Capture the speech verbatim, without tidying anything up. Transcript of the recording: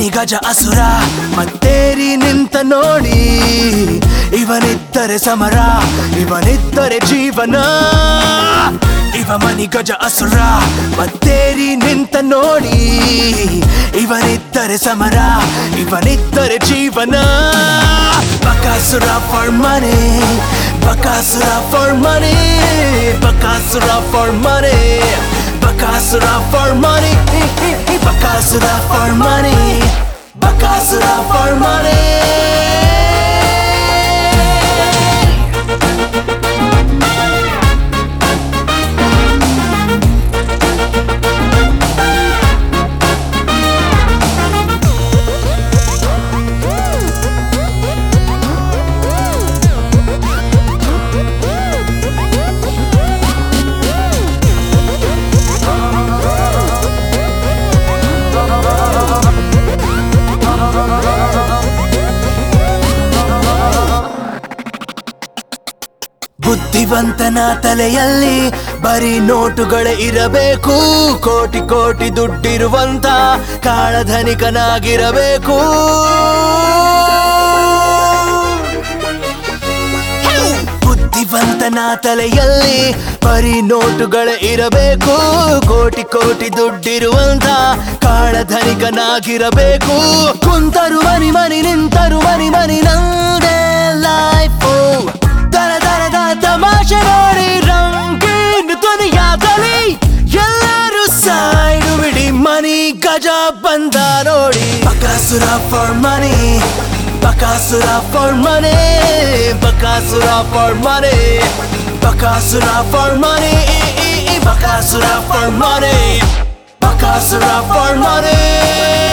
ಮನಿ ಗಜ ಅಸುರ ಮತ್ತೇರಿ ನಿಂತ ನೋಡಿ ಇವನಿದ್ದರೆ ಸಮರ ಇವನಿದ್ದರೆ ಜೀವನ ಇವ ಮನಿ ಗಜ ಅಸುರ ಮತ್ತೇರಿ ನಿಂತ ನೋಡಿ ಇವನಿದ್ದರೆ ಸಮರ ಇವನಿದ್ದರೆ ಜೀವನ Bakasura for money Bakasura for money Bakasura for money Bakasura for money, Bakasura for money, Bakasura for money. ಬುದ್ಧಿವಂತನ ತಲೆಯಲ್ಲಿ ಬರೀ ನೋಟುಗಳೇ ಇರಬೇಕು ಕೋಟಿ ಕೋಟಿ ದುಡ್ಡಿರುವಂತ ಕಾಳಧನಿಕನಾಗಿರಬೇಕು ಬುದ್ಧಿವಂತನ ತಲೆಯಲ್ಲಿ ಬರೀ ನೋಟುಗಳೇ ಇರಬೇಕು ಕೋಟಿ ಕೋಟಿ ದುಡ್ಡಿರುವಂತ ಕಾಳಧನಿಕನಾಗಿರಬೇಕು ಕುಂತರು ಮನಿ ಮನಿ ನಿಂತರು ಮನಿ ಮನಿ ನಂದೇ ಲೈಫು ತಮಾಷೆ ನೋಡಿ ರಂಗಿನ ದುನಿಯಾದಲ್ಲಿ ಎಲ್ಲರೂ ಸಾಯ್ಡು ಬಿಡಿ ಮನಿ ಗಜ ಬಂದ ನೋಡಿ Bakasura for money Bakasura for money Bakasura for money Bakasura for money Bakasura for money Bakasura for money